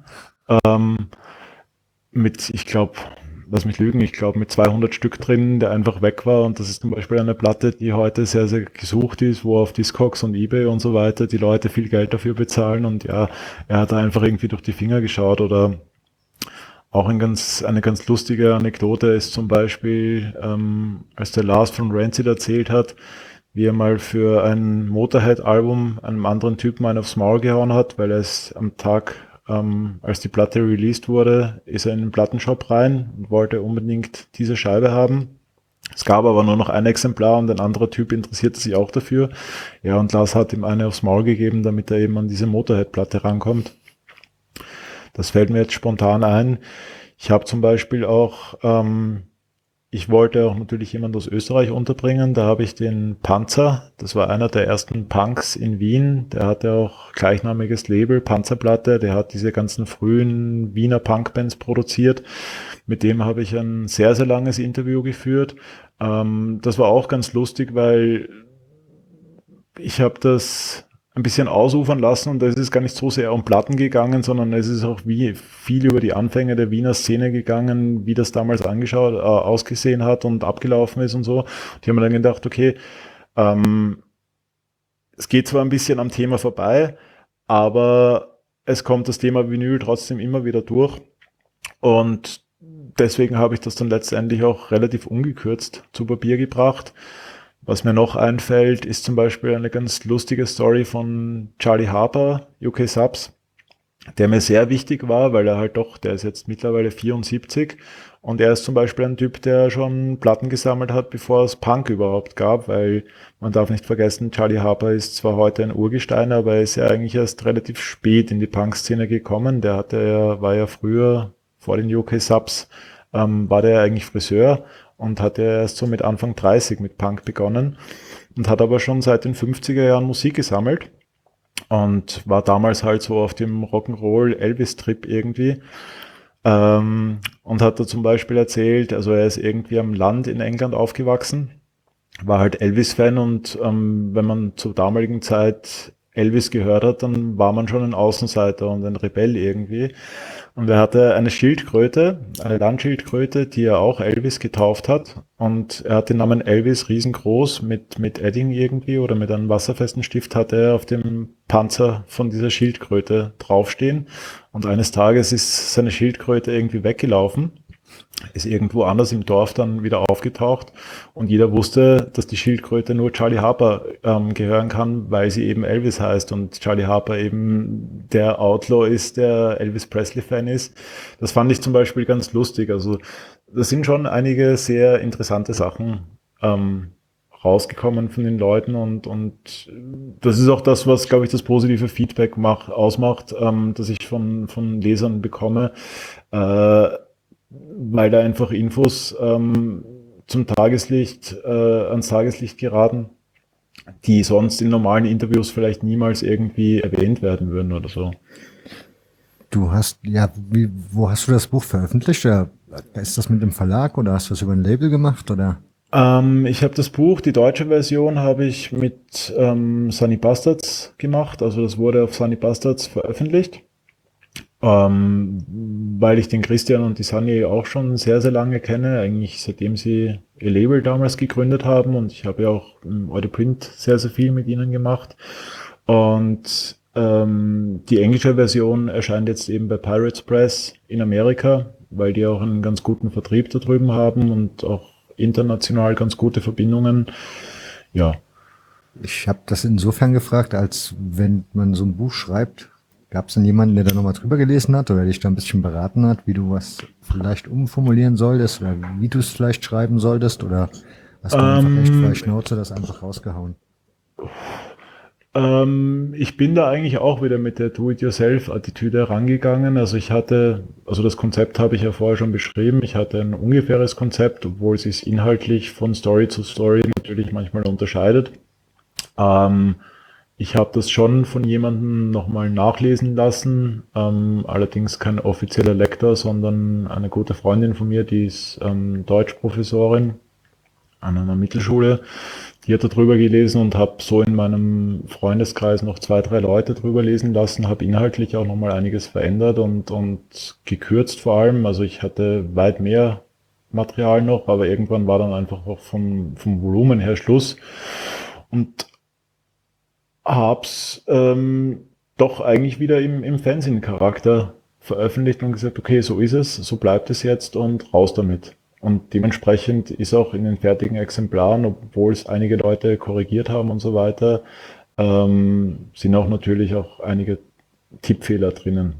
Ich glaube, lass mich lügen, ich glaube mit 200 Stück drin, der einfach weg war, und das ist zum Beispiel eine Platte, die heute sehr, sehr gesucht ist, wo auf Discogs und eBay und so weiter die Leute viel Geld dafür bezahlen, und ja, er hat da einfach irgendwie durch die Finger geschaut. Oder auch eine ganz lustige Anekdote ist zum Beispiel, als der Lars von Rancid erzählt hat, wie er mal für ein Motorhead-Album einem anderen Typen einen aufs Maul gehauen hat, weil er es am Tag, als die Platte released wurde, ist er in den Plattenshop rein und wollte unbedingt diese Scheibe haben. Es gab aber nur noch ein Exemplar und ein anderer Typ interessierte sich auch dafür. Ja, und Lars hat ihm eine aufs Maul gegeben, damit er eben an diese Motorhead-Platte rankommt. Das fällt mir jetzt spontan ein. Ich habe zum Beispiel auch, ich wollte auch natürlich jemanden aus Österreich unterbringen. Da habe ich den Panzer, das war einer der ersten Punks in Wien. Der hatte auch gleichnamiges Label, Panzerplatte. Der hat diese ganzen frühen Wiener Punkbands produziert. Mit dem habe ich ein sehr, sehr langes Interview geführt. Das war auch ganz lustig, weil ich habe das ein bisschen ausufern lassen, und da ist es gar nicht so sehr um Platten gegangen, sondern es ist auch wie viel über die Anfänge der Wiener Szene gegangen, wie das damals ausgesehen hat und abgelaufen ist und so. Und ich habe mir dann gedacht, okay, es geht zwar ein bisschen am Thema vorbei, aber es kommt das Thema Vinyl trotzdem immer wieder durch, und deswegen habe ich das dann letztendlich auch relativ ungekürzt zu Papier gebracht. Was mir noch einfällt, ist zum Beispiel eine ganz lustige Story von Charlie Harper, UK Subs, der mir sehr wichtig war, weil er halt doch, der ist jetzt mittlerweile 74, und er ist zum Beispiel ein Typ, der schon Platten gesammelt hat, bevor es Punk überhaupt gab, weil man darf nicht vergessen, Charlie Harper ist zwar heute ein Urgestein, aber er ist ja eigentlich erst relativ spät in die Punk-Szene gekommen. War ja früher, vor den UK Subs, war der eigentlich Friseur und hatte erst so mit Anfang 30 mit Punk begonnen und hat aber schon seit den 50er Jahren Musik gesammelt und war damals halt so auf dem Rock'n'Roll Elvis-Trip irgendwie, und hat da zum Beispiel erzählt, also er ist irgendwie am Land in England aufgewachsen, war halt Elvis-Fan, und wenn man zur damaligen Zeit Elvis gehört hat, dann war man schon ein Außenseiter und ein Rebell irgendwie. Und er hatte eine Schildkröte, eine Landschildkröte, die er auch Elvis getauft hat. Und er hat den Namen Elvis riesengroß mit Edding irgendwie oder mit einem wasserfesten Stift hat er auf dem Panzer von dieser Schildkröte draufstehen. Und eines Tages ist seine Schildkröte irgendwie weggelaufen. ist irgendwo anders im Dorf dann wieder aufgetaucht und jeder wusste, dass die Schildkröte nur Charlie Harper gehören kann, weil sie eben Elvis heißt und Charlie Harper eben der Outlaw ist, der Elvis Presley-Fan ist. Das fand ich zum Beispiel ganz lustig. Also das sind schon einige sehr interessante Sachen rausgekommen von den Leuten und das ist auch das, was, glaube ich, das positive Feedback ausmacht, das ich von Lesern bekomme. Weil da einfach Infos zum Tageslicht, ans Tageslicht geraten, die sonst in normalen Interviews vielleicht niemals irgendwie erwähnt werden würden oder so. Du hast, ja, wo hast du das Buch veröffentlicht? Oder ist das mit dem Verlag oder hast du das über ein Label gemacht oder? Ich habe das Buch, die deutsche Version, habe ich mit Sunny Bastards gemacht. Also das wurde auf Sunny Bastards veröffentlicht. Weil ich den Christian und die Sunny auch schon sehr, sehr lange kenne, eigentlich seitdem sie ihr Label damals gegründet haben und ich habe ja auch im Eute Print sehr, sehr viel mit ihnen gemacht und die englische Version erscheint jetzt eben bei Pirates Press in Amerika, weil die auch einen ganz guten Vertrieb da drüben haben und auch international ganz gute Verbindungen. Ja. Ich habe das insofern gefragt, als wenn man so ein Buch schreibt, gab es denn jemanden, der da nochmal drüber gelesen hat oder dich da ein bisschen beraten hat, wie du was vielleicht umformulieren solltest oder wie du es vielleicht schreiben solltest oder hast du einfach echt frei Schnauze das einfach rausgehauen? Ich bin da eigentlich auch wieder mit der Do-it-yourself-Attitüde rangegangen. Also das Konzept habe ich ja vorher schon beschrieben. Ich hatte ein ungefähres Konzept, obwohl es sich inhaltlich von Story zu Story natürlich manchmal unterscheidet. Ich habe das schon von jemandem nochmal nachlesen lassen, allerdings kein offizieller Lektor, sondern eine gute Freundin von mir, die ist Deutschprofessorin an einer Mittelschule. Die hat da drüber gelesen und habe so in meinem Freundeskreis noch 2, 3 Leute drüber lesen lassen, habe inhaltlich auch nochmal einiges verändert und gekürzt vor allem. Also ich hatte weit mehr Material noch, aber irgendwann war dann einfach auch vom Volumen her Schluss. Und hab's doch eigentlich wieder im Fanzine-Charakter veröffentlicht und gesagt, okay, so ist es, so bleibt es jetzt und raus damit. Und dementsprechend ist auch in den fertigen Exemplaren, obwohl es einige Leute korrigiert haben und so weiter, sind auch natürlich auch einige Tippfehler drinnen.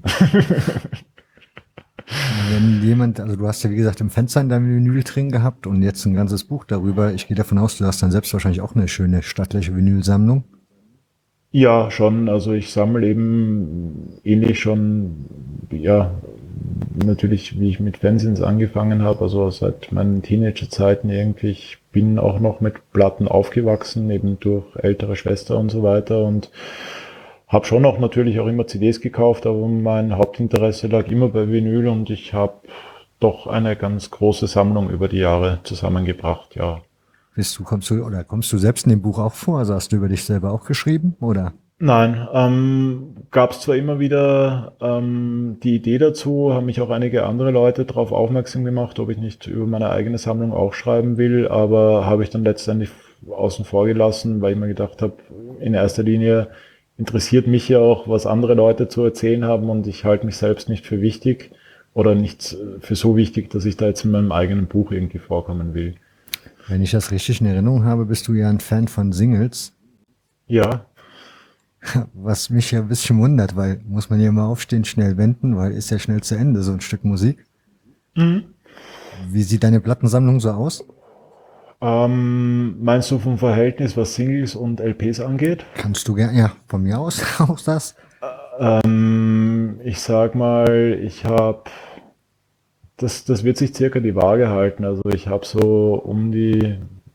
Wenn jemand, also du hast ja wie gesagt im Fenster in deinem Vinyl drin gehabt und jetzt ein ganzes Buch darüber. Ich gehe davon aus, du hast dann selbst wahrscheinlich auch eine schöne stattliche Vinylsammlung. Ja, schon. Also ich sammle eben ähnlich schon, ja, natürlich, wie ich mit Fanzines angefangen habe, also seit meinen Teenagerzeiten irgendwie. Ich bin auch noch mit Platten aufgewachsen, eben durch ältere Schwester und so weiter und habe schon auch natürlich auch immer CDs gekauft, aber mein Hauptinteresse lag immer bei Vinyl und ich habe doch eine ganz große Sammlung über die Jahre zusammengebracht, ja. Kommst du selbst in dem Buch auch vor? Also hast du über dich selber auch geschrieben, oder? Nein, gab es zwar immer wieder die Idee dazu, haben mich auch einige andere Leute darauf aufmerksam gemacht, ob ich nicht über meine eigene Sammlung auch schreiben will, aber habe ich dann letztendlich außen vor gelassen, weil ich mir gedacht habe, in erster Linie interessiert mich ja auch, was andere Leute zu erzählen haben und ich halte mich selbst nicht für wichtig oder nicht für so wichtig, dass ich da jetzt in meinem eigenen Buch irgendwie vorkommen will. Wenn ich das richtig in Erinnerung habe, bist du ja ein Fan von Singles. Ja. Was mich ja ein bisschen wundert, weil muss man ja mal aufstehen, schnell wenden, weil ist ja schnell zu Ende, so ein Stück Musik. Mhm. Wie sieht deine Plattensammlung so aus? Meinst du vom Verhältnis, was Singles und LPs angeht? Kannst du gerne, ja, von mir aus auch das. Ich sag mal, das wird sich circa die Waage halten. Also ich habe so um die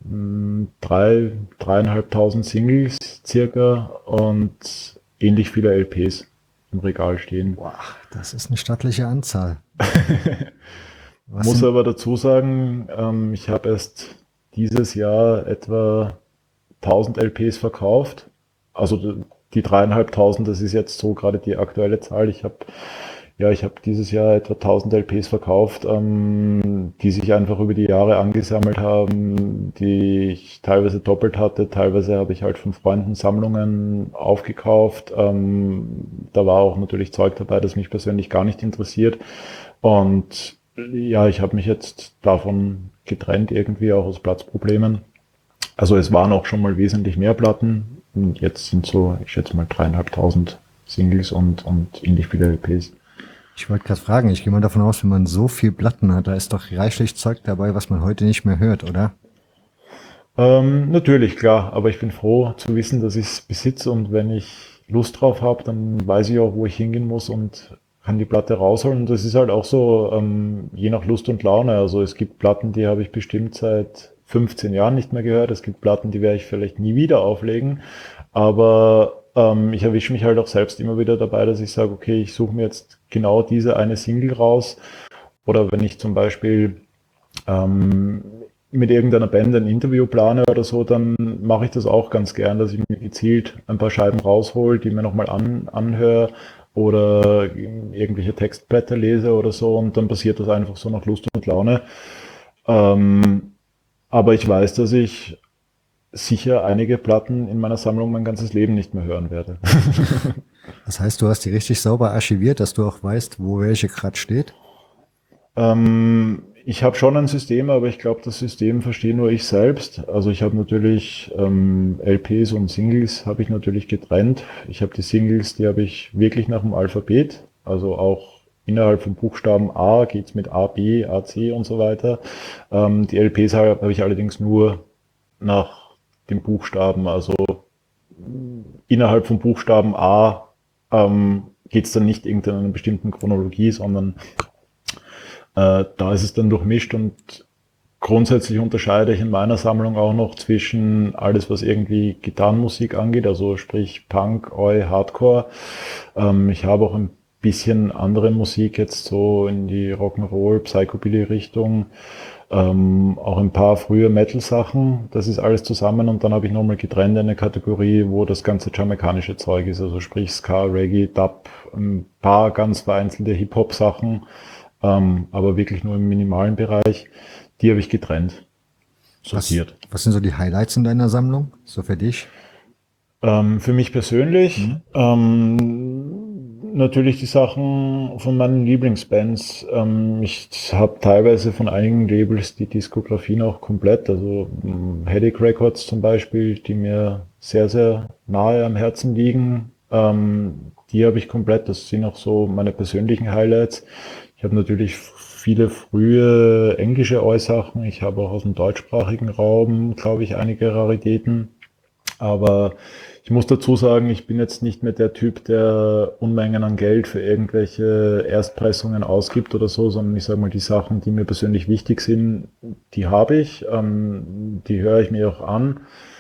3.500 Singles circa und ähnlich viele LPs im Regal stehen. Boah, das ist eine stattliche Anzahl. Muss aber dazu sagen, ich habe erst dieses Jahr etwa 1000 LPs verkauft. Also die 3.500, das ist jetzt so gerade die aktuelle Zahl. Ich habe dieses Jahr etwa 1000 LPs verkauft, die sich einfach über die Jahre angesammelt haben, die ich teilweise doppelt hatte, teilweise habe ich halt von Freunden Sammlungen aufgekauft. Da war auch natürlich Zeug dabei, das mich persönlich gar nicht interessiert. Und Ja, ich habe mich jetzt davon getrennt, irgendwie auch aus Platzproblemen. Also es waren auch schon mal wesentlich mehr Platten. Und jetzt sind so, ich schätze mal 3.500 Singles und ähnlich viele LPs. Ich wollte gerade fragen, ich gehe mal davon aus, wenn man so viel Platten hat, da ist doch reichlich Zeug dabei, was man heute nicht mehr hört, oder? Natürlich, klar, aber ich bin froh zu wissen, dass ich es besitze, und wenn ich Lust drauf habe, dann weiß ich auch, wo ich hingehen muss und kann die Platte rausholen. Und das ist halt auch so, je nach Lust und Laune. Also es gibt Platten, die habe ich bestimmt seit 15 Jahren nicht mehr gehört. Es gibt Platten, die werde ich vielleicht nie wieder auflegen. Aber ich erwische mich halt auch selbst immer wieder dabei, dass ich sage, okay, ich suche mir jetzt genau diese eine Single raus. Oder wenn ich zum Beispiel ähm, mit irgendeiner Band ein Interview plane oder so, dann mache ich das auch ganz gern, dass ich mir gezielt ein paar Scheiben raushol, die mir nochmal anhöre oder irgendwelche Textblätter lese oder so, und dann passiert das einfach so nach Lust und Laune. Ähm, aber ich weiß, dass ich sicher einige Platten in meiner Sammlung mein ganzes Leben nicht mehr hören werde. Das heißt, du hast die richtig sauber archiviert, dass du auch weißt, wo welche gerade steht? Ich habe schon ein System, aber ich glaube, das System verstehe nur ich selbst. Also ich habe natürlich LPs und Singles habe ich natürlich getrennt. Ich habe die Singles, die habe ich wirklich nach dem Alphabet, also auch innerhalb vom Buchstaben A geht's mit A, B, A, C und so weiter. Die LPs habe ich allerdings nur nach dem Buchstaben, also innerhalb vom Buchstaben A geht's dann nicht in einer bestimmten Chronologie, sondern da ist es dann durchmischt, und grundsätzlich unterscheide ich in meiner Sammlung auch noch zwischen alles, was irgendwie Gitarrenmusik angeht, also sprich Punk, Oi, Hardcore. Ich habe auch ein bisschen andere Musik jetzt so in die Rock'n'Roll, Psychobilly-Richtung. Auch ein paar frühe Metal-Sachen, das ist alles zusammen, und dann habe ich nochmal getrennt eine Kategorie, wo das ganze jamaikanische Zeug ist, also sprich Ska, Reggae, Dub, ein paar ganz vereinzelte Hip-Hop-Sachen, aber wirklich nur im minimalen Bereich. Die habe ich getrennt, sortiert. Was sind so die Highlights in deiner Sammlung, so für dich? Für mich persönlich, natürlich die Sachen von meinen Lieblingsbands. Ich habe teilweise von einigen Labels die Diskografien auch komplett, also Headache Records zum Beispiel, die mir sehr, sehr nahe am Herzen liegen. Die habe ich komplett, das sind auch so meine persönlichen Highlights. Ich habe natürlich viele frühe englische Oi-Sachen. Ich habe auch aus dem deutschsprachigen Raum, glaube ich, einige Raritäten. Aber ich muss dazu sagen, ich bin jetzt nicht mehr der Typ, der Unmengen an Geld für irgendwelche Erstpressungen ausgibt oder so, sondern ich sage mal, die Sachen, die mir persönlich wichtig sind, die habe ich, die höre ich mir auch an.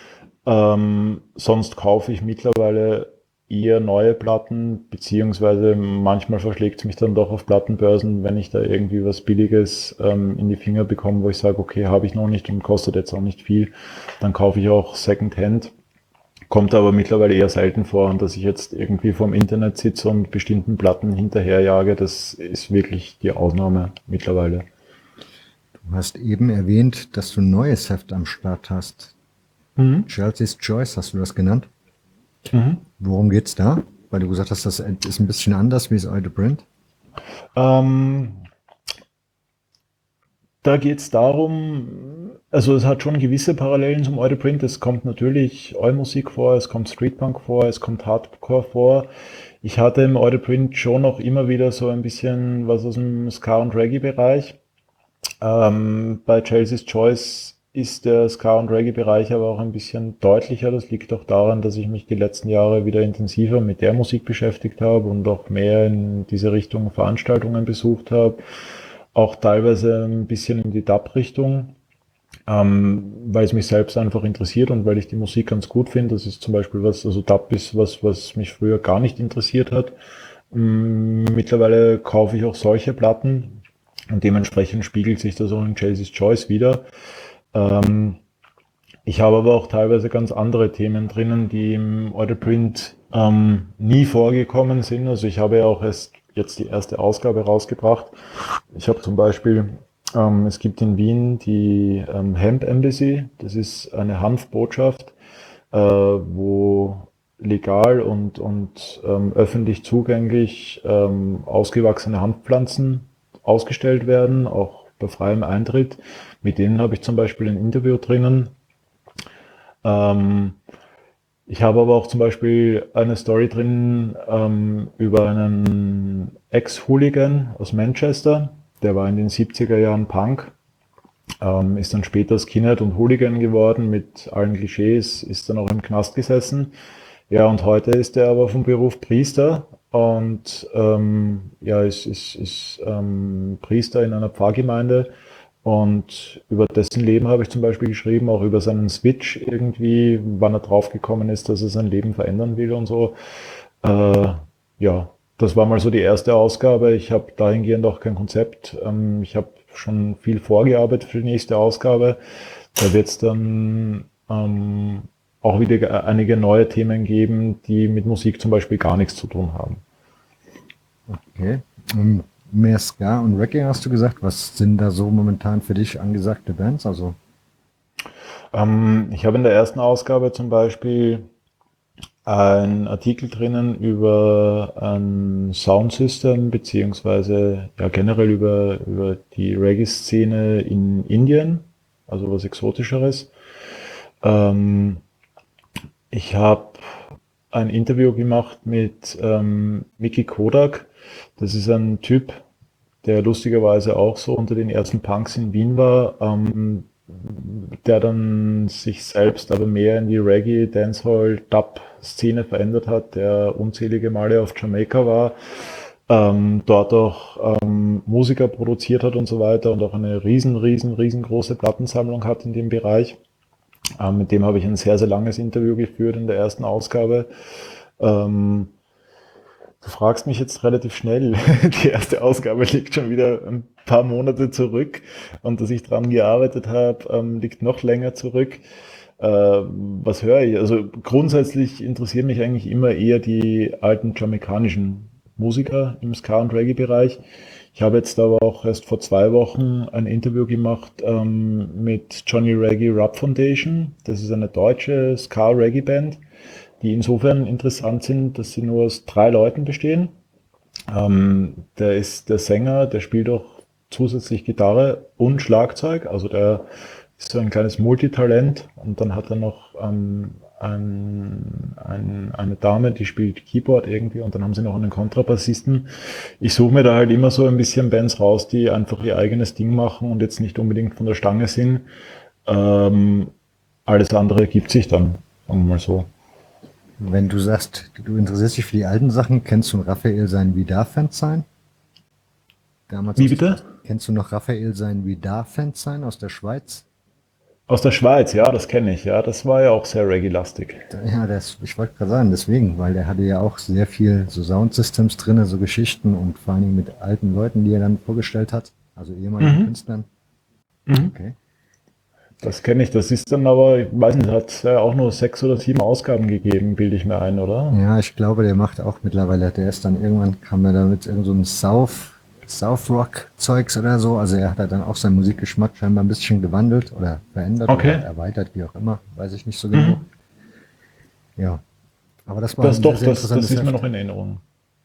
Sonst kaufe ich mittlerweile eher neue Platten, beziehungsweise manchmal verschlägt es mich dann doch auf Plattenbörsen, wenn ich da irgendwie was Billiges in die Finger bekomme, wo ich sage, okay, habe ich noch nicht und kostet jetzt auch nicht viel, dann kaufe ich auch Secondhand. Kommt aber mittlerweile eher selten vor, und dass ich jetzt irgendwie vorm Internet sitze und bestimmten Platten hinterherjage, das ist wirklich die Ausnahme mittlerweile. Du hast eben erwähnt, dass du ein neues Heft am Start hast. Chelsea's Choice, hast du das genannt? Worum geht's da? Weil du gesagt hast, das ist ein bisschen anders wie das alte Print. Da geht es darum, also es hat schon gewisse Parallelen zum Euro Print. Es kommt natürlich Oi-Musik vor, es kommt Streetpunk vor, es kommt Hardcore vor. Ich hatte im Euro Print schon noch immer wieder so ein bisschen was aus dem Ska- und Reggae-Bereich. Bei Chelsea's Choice ist der Ska- und Reggae-Bereich aber auch ein bisschen deutlicher. Das liegt auch daran, dass ich mich die letzten Jahre wieder intensiver mit der Musik beschäftigt habe und auch mehr in diese Richtung Veranstaltungen besucht habe. Auch teilweise ein bisschen in die Dub-Richtung, weil es mich selbst einfach interessiert und weil ich die Musik ganz gut finde. Das ist zum Beispiel was, also Dub ist was, was mich früher gar nicht interessiert hat. Mittlerweile kaufe ich auch solche Platten, und dementsprechend spiegelt sich das auch in Chelsea's Choice wieder. Ich habe aber auch teilweise ganz andere Themen drinnen, die im Orderprint nie vorgekommen sind. Also ich habe ja auch erst jetzt die erste Ausgabe rausgebracht. Ich habe zum Beispiel, es gibt in Wien die Hemp Embassy. Das ist eine Hanfbotschaft, wo legal und öffentlich zugänglich ausgewachsene Hanfpflanzen ausgestellt werden, auch bei freiem Eintritt. Mit denen habe ich zum Beispiel ein Interview drinnen. Ich habe aber auch zum Beispiel eine Story drin über einen Ex-Hooligan aus Manchester. Der war in den 70er Jahren Punk, ist dann später Skinhead und Hooligan geworden mit allen Klischees, ist dann auch im Knast gesessen. Ja, und heute ist er aber vom Beruf Priester und ja, ist Priester in einer Pfarrgemeinde. Und über dessen Leben habe ich zum Beispiel geschrieben, auch über seinen Switch irgendwie, wann er draufgekommen ist, dass er sein Leben verändern will und so. Ja, das war mal so die erste Ausgabe. Ich habe dahingehend auch kein Konzept. Ich habe schon viel vorgearbeitet für die nächste Ausgabe. Da wird es dann auch wieder einige neue Themen geben, die mit Musik zum Beispiel gar nichts zu tun haben. Okay. Mehr Ska und Reggae hast du gesagt. Was sind da so momentan für dich angesagte Bands? Also ich habe in der ersten Ausgabe zum Beispiel einen Artikel drinnen über ein Soundsystem beziehungsweise ja generell über die Reggae-Szene in Indien, also was Exotischeres. Ich habe ein Interview gemacht mit Mickey Kodak. Das ist ein Typ, der lustigerweise auch so unter den ersten Punks in Wien war, der dann sich selbst aber mehr in die Reggae, Dancehall, Dub-Szene verändert hat, der unzählige Male auf Jamaika war, dort auch Musiker produziert hat und so weiter und auch eine riesengroße Plattensammlung hat in dem Bereich. Mit dem habe ich ein sehr, sehr langes Interview geführt in der ersten Ausgabe. Du fragst mich jetzt relativ schnell. Die erste Ausgabe liegt schon wieder ein paar Monate zurück und dass ich dran gearbeitet habe, liegt noch länger zurück. Was höre ich? Also grundsätzlich interessieren mich eigentlich immer eher die alten jamaikanischen Musiker im Ska- und Reggae-Bereich. Ich habe jetzt aber auch erst vor 2 Wochen ein Interview gemacht mit Johnny Reggae Rap Foundation. Das ist eine deutsche Ska-Reggae-Band, die insofern interessant sind, dass sie nur aus 3 Leuten bestehen. Der ist der Sänger, der spielt auch zusätzlich Gitarre und Schlagzeug, also der ist so ein kleines Multitalent und dann hat er noch eine Dame, die spielt Keyboard irgendwie und dann haben sie noch einen Kontrabassisten. Ich suche mir da halt immer so ein bisschen Bands raus, die einfach ihr eigenes Ding machen und jetzt nicht unbedingt von der Stange sind. Alles andere ergibt sich dann, sagen wir mal so. wenn du sagst, du interessierst dich für die alten Sachen, kennst du Raphael sein Vidar-Fan damals? Wie bitte? Kennst du noch Raphael sein Vidar-Fan aus der Schweiz? Aus der Schweiz, ja, das kenne ich, ja. Das war ja auch sehr Reggae-lastig. Ja, ich wollte gerade sagen, deswegen, weil der hatte ja auch sehr viel so Soundsystems drin, so Geschichten und vor allen Dingen mit alten Leuten, die er dann vorgestellt hat, also ehemaligen Künstlern. Okay. Das kenne ich. Das ist dann aber, ich weiß nicht, hat ja auch nur 6 oder 7 Ausgaben gegeben, bilde ich mir ein, oder? Ja, ich glaube, der macht auch mittlerweile, der ist dann irgendwann, kam er da mit irgend so einem South Rock Zeugs oder so. Also er hat da dann auch seinen Musikgeschmack scheinbar ein bisschen gewandelt oder verändert Okay. oder erweitert, wie auch immer. Weiß ich nicht so genau. Ja. Aber das war Das ein doch, sehr das interessantes ist mir Heft. noch in Erinnerung.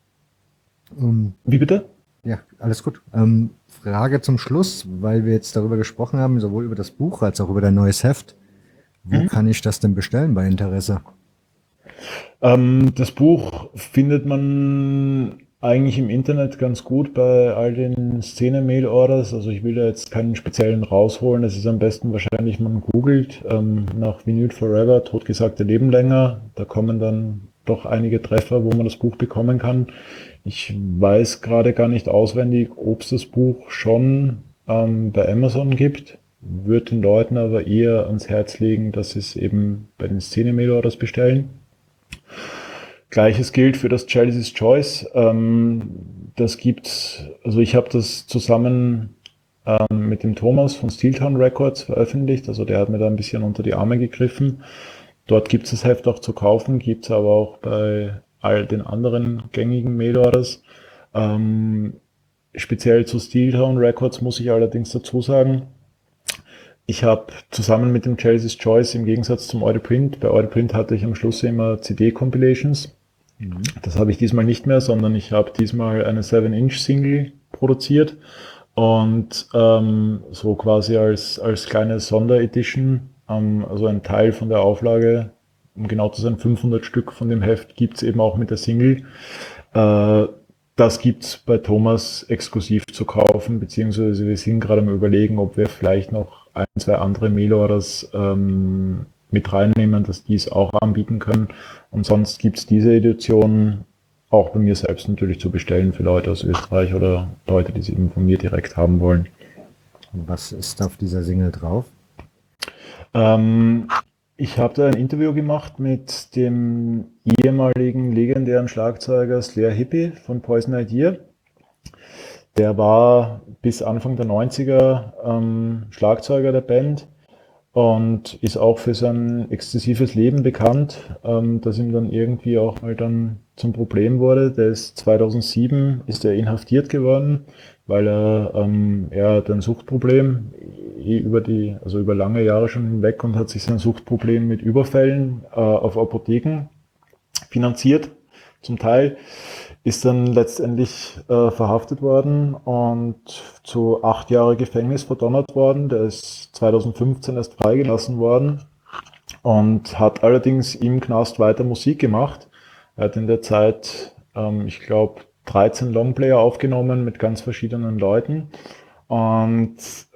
Ähm, Wie bitte? ja, alles gut. Frage zum Schluss, weil wir jetzt darüber gesprochen haben, sowohl über das Buch als auch über dein neues Heft. Wo kann ich das denn bestellen bei Interesse? Das Buch findet man eigentlich im Internet ganz gut bei all den Szene-Mail-Orders. Also ich will da jetzt keinen speziellen rausholen. Es ist am besten wahrscheinlich, man googelt nach Vinyl Forever, totgesagte Leben länger. Da kommen dann doch einige Treffer, wo man das Buch bekommen kann. Ich weiß gerade gar nicht auswendig, ob es das Buch schon bei Amazon gibt. Würde den Leuten aber eher ans Herz legen, dass sie es eben bei den Szene-Mail-Orders bestellen. Gleiches gilt für das Chelsea's Choice. Das gibt's, also ich habe das zusammen mit dem Thomas von Steeltown Records veröffentlicht. Also der hat mir da ein bisschen unter die Arme gegriffen. Dort gibt es das Heft auch zu kaufen, gibt es aber auch bei all den anderen gängigen Mailorders. Speziell zu Steeltown Records muss ich allerdings dazu sagen, ich habe zusammen mit dem Chelsea's Choice im Gegensatz zum Audio Print, bei Audio Print hatte ich am Schluss immer CD-Compilations Das habe ich diesmal nicht mehr, sondern ich habe diesmal eine 7-Inch-Single produziert und so quasi als kleine Sonderedition, also ein Teil von der Auflage, um genau zu sein, 500 Stück von dem Heft gibt es eben auch mit der Single. Das gibt es bei Thomas exklusiv zu kaufen, beziehungsweise wir sind gerade am Überlegen, ob wir vielleicht noch ein, zwei andere Mailorders mit reinnehmen, dass die es auch anbieten können. Und sonst gibt es diese Edition auch bei mir selbst natürlich zu bestellen für Leute aus Österreich oder Leute, die es eben von mir direkt haben wollen. Was ist auf dieser Single drauf? Ich habe da ein Interview gemacht mit dem ehemaligen legendären Schlagzeuger Slayer Hippie von Poison Idea. Der war bis Anfang der 90er Schlagzeuger der Band und ist auch für sein exzessives Leben bekannt, das ihm dann irgendwie auch mal dann zum Problem wurde. Der ist 2007 ist er inhaftiert geworden, weil er hat ein Suchtproblem über lange Jahre schon hinweg und hat sich sein Suchtproblem mit Überfällen auf Apotheken finanziert, zum Teil. Ist dann letztendlich verhaftet worden und zu 8 Jahre Gefängnis verdonnert worden. Der ist 2015 erst freigelassen worden und hat allerdings im Knast weiter Musik gemacht. Er hat in der Zeit, ich glaube, 13 Longplayer aufgenommen mit ganz verschiedenen Leuten. Und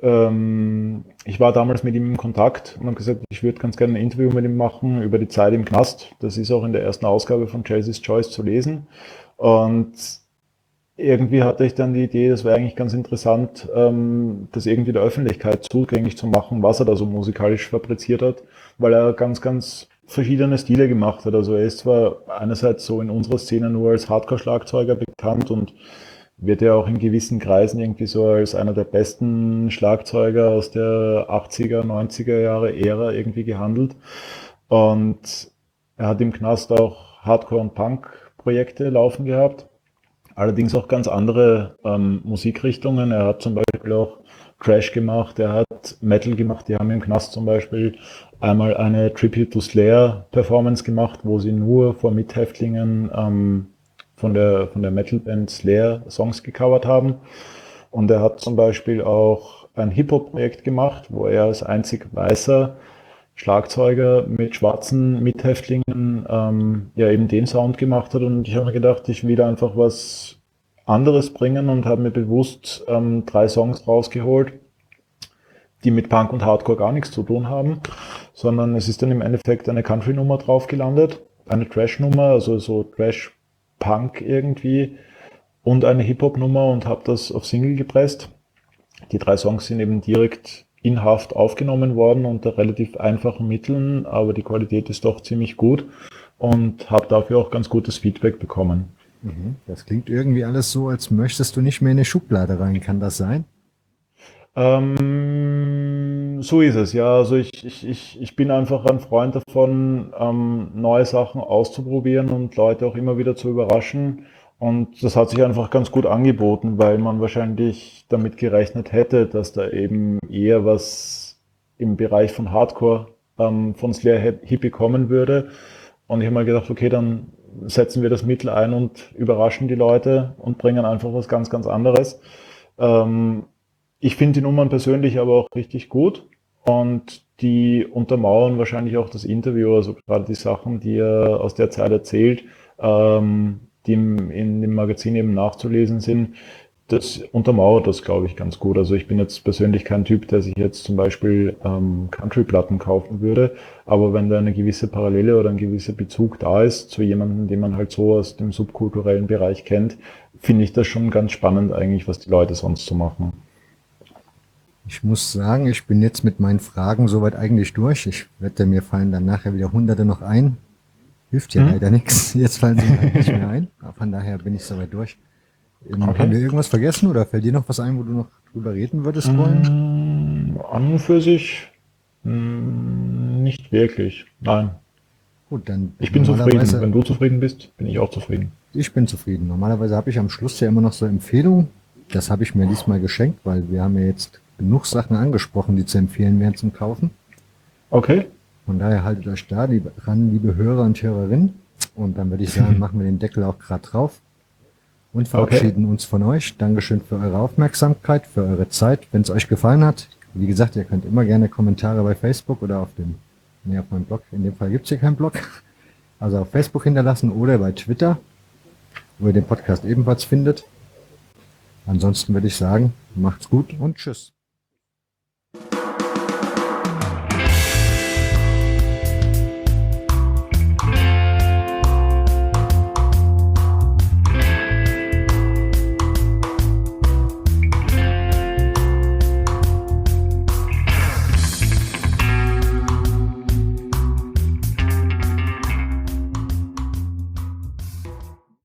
ich war damals mit ihm in Kontakt und habe gesagt, ich würde ganz gerne ein Interview mit ihm machen über die Zeit im Knast. Das ist auch in der ersten Ausgabe von Chelsea's Choice zu lesen. Und irgendwie hatte ich dann die Idee, das wäre eigentlich ganz interessant, das irgendwie der Öffentlichkeit zugänglich zu machen, was er da so musikalisch fabriziert hat, weil er ganz, ganz verschiedene Stile gemacht hat. Also er ist zwar einerseits so in unserer Szene nur als Hardcore-Schlagzeuger bekannt und wird ja auch in gewissen Kreisen irgendwie so als einer der besten Schlagzeuger aus der 80er, 90er Jahre Ära irgendwie gehandelt. Und er hat im Knast auch Hardcore- und Punk-Projekte laufen gehabt. Allerdings auch ganz andere Musikrichtungen. Er hat zum Beispiel auch Thrash gemacht, er hat Metal gemacht. Die haben im Knast zum Beispiel einmal eine Tribute to Slayer Performance gemacht, wo sie nur vor Mithäftlingen von der Metalband Slayer Songs gecovert haben. Und er hat zum Beispiel auch ein Hip-Hop-Projekt gemacht, wo er als einzig weißer Schlagzeuger mit schwarzen Mithäftlingen eben den Sound gemacht hat. Und ich habe mir gedacht, ich will einfach was anderes bringen und habe mir bewusst 3 Songs rausgeholt, die mit Punk und Hardcore gar nichts zu tun haben, sondern es ist dann im Endeffekt eine Country-Nummer drauf gelandet, eine Trash-Nummer, also so Trash-Punk irgendwie und eine Hip-Hop-Nummer und habe das auf Single gepresst. Die 3 Songs sind eben direkt in Haft aufgenommen worden unter relativ einfachen Mitteln, aber die Qualität ist doch ziemlich gut und habe dafür auch ganz gutes Feedback bekommen. Das klingt irgendwie alles so, als möchtest du nicht mehr in eine Schublade rein. Kann das sein? So ist es, ja. Also ich bin einfach ein Freund davon, neue Sachen auszuprobieren und Leute auch immer wieder zu überraschen. Und das hat sich einfach ganz gut angeboten, weil man wahrscheinlich damit gerechnet hätte, dass da eben eher was im Bereich von Hardcore von Slayer Hippie kommen würde. Und ich habe mal gedacht, okay, dann setzen wir das Mittel ein und überraschen die Leute und bringen einfach was ganz, ganz anderes. Ich finde die Nummern persönlich aber auch richtig gut und die untermauern wahrscheinlich auch das Interview, also gerade die Sachen, die er aus der Zeit erzählt, die in dem Magazin eben nachzulesen sind. Das untermauert das, glaube ich, ganz gut. Also ich bin jetzt persönlich kein Typ, der sich jetzt zum Beispiel Country-Platten kaufen würde, aber wenn da eine gewisse Parallele oder ein gewisser Bezug da ist zu jemandem, den man halt so aus dem subkulturellen Bereich kennt, finde ich das schon ganz spannend eigentlich, was die Leute sonst so machen. Ich muss sagen, ich bin jetzt mit meinen Fragen soweit eigentlich durch. Ich wette, mir fallen dann nachher wieder Hunderte noch ein. Hilft ja leider nichts. Jetzt fallen sie mir halt nicht mehr ein. Aber von daher bin ich soweit durch. Haben wir irgendwas vergessen oder fällt dir noch was ein, wo du noch drüber reden würdest wollen? An und für sich nicht wirklich. Nein. Gut, dann Ich bin zufrieden. Wenn du zufrieden bist, bin ich auch zufrieden. Ich bin zufrieden. Normalerweise habe ich am Schluss ja immer noch so Empfehlungen. Das habe ich mir diesmal geschenkt, weil wir haben ja jetzt genug Sachen angesprochen, die zu empfehlen wären zum Kaufen. Okay. Von daher haltet euch da ran, liebe Hörer und Hörerinnen. Und dann würde ich sagen, machen wir den Deckel auch gerade drauf und verabschieden uns von euch. Dankeschön für eure Aufmerksamkeit, für eure Zeit. Wenn es euch gefallen hat, wie gesagt, ihr könnt immer gerne Kommentare bei Facebook oder auf meinem Blog. In dem Fall gibt es hier keinen Blog. Also auf Facebook hinterlassen oder bei Twitter, wo ihr den Podcast ebenfalls findet. Ansonsten würde ich sagen, macht's gut und tschüss.